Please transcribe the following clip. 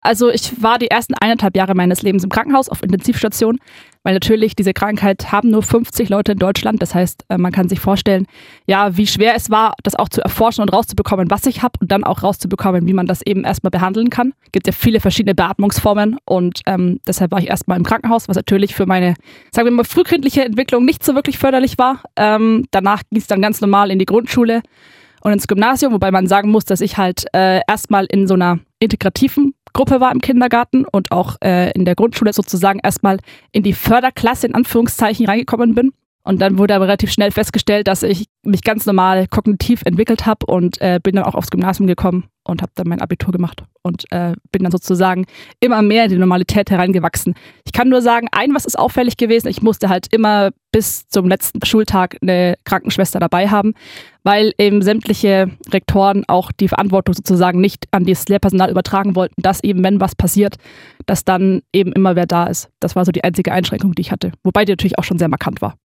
Also ich war die ersten 1,5 Jahre meines Lebens im Krankenhaus auf Intensivstation, weil natürlich diese Krankheit haben nur 50 Leute in Deutschland. Das heißt, man kann sich vorstellen, ja, wie schwer es war, das auch zu erforschen und rauszubekommen, was ich habe und dann auch rauszubekommen, wie man das eben erstmal behandeln kann. Es gibt ja viele verschiedene Beatmungsformen und deshalb war ich erstmal im Krankenhaus, was natürlich für meine, sagen wir mal, frühkindliche Entwicklung nicht so wirklich förderlich war. Danach ging es dann ganz normal in die Grundschule und ins Gymnasium, wobei man sagen muss, dass ich halt erstmal in so einer integrativen Gruppe war im Kindergarten und auch in der Grundschule sozusagen erstmal in die Förderklasse in Anführungszeichen reingekommen bin. Und dann wurde aber relativ schnell festgestellt, dass ich mich ganz normal kognitiv entwickelt habe und bin dann auch aufs Gymnasium gekommen und habe dann mein Abitur gemacht und bin dann sozusagen immer mehr in die Normalität hereingewachsen. Ich kann nur sagen, was ist auffällig gewesen, ich musste halt immer bis zum letzten Schultag eine Krankenschwester dabei haben, weil eben sämtliche Rektoren auch die Verantwortung sozusagen nicht an das Lehrpersonal übertragen wollten, dass eben, wenn was passiert, dass dann eben immer wer da ist. Das war so die einzige Einschränkung, die ich hatte. Wobei die natürlich auch schon sehr markant war.